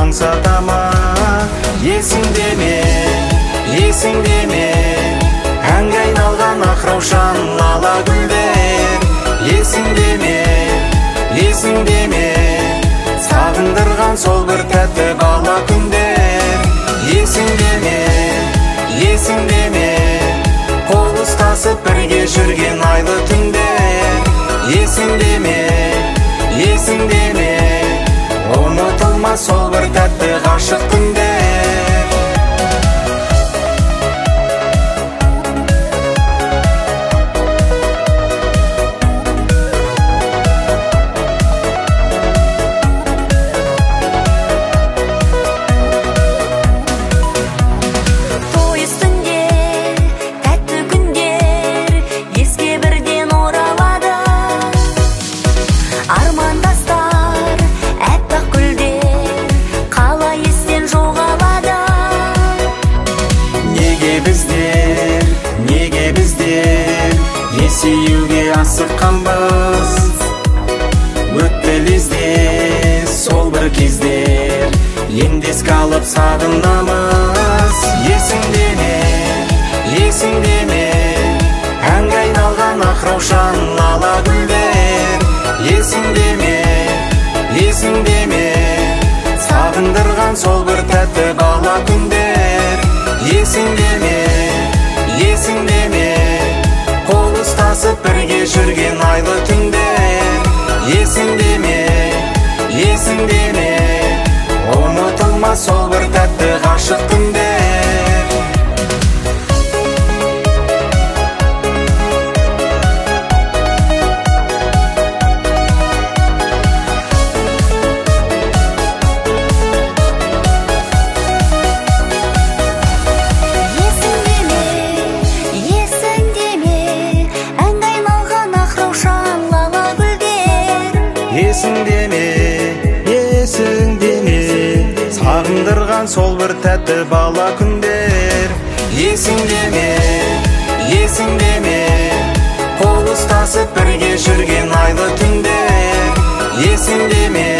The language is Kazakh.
аңсата ма? Есіңде ме әнге айналған ақ раушан лала гүлдер? Есіңде ме сағындырған сол бір тәтті бала күндер? Есіңде ме қол ұстасып бірге жүрген айлы түндер? Есіңде ме ұмытылмас сол бір тәтті ғашық күндер? Есеюге асыққанбыз, өтті лезде сол бір кездер, енді еске алып сағынамыз. Есіңде ме әнге айналған ақ раушан лала гүлдер? Есіңде ме сағындырған сол бір тәтті бала күндер? Есіңде ме қол ұстасып бірге жүрген айлы түндер? Есіңде ме ұмытылмас сол бір тәтті ғашық күндер? Есіңде ме сағындырған сол бір тәтті бала күндер? Есіңде ме қол ұстасып бірге жүрген айлы түндер? Есіңде ме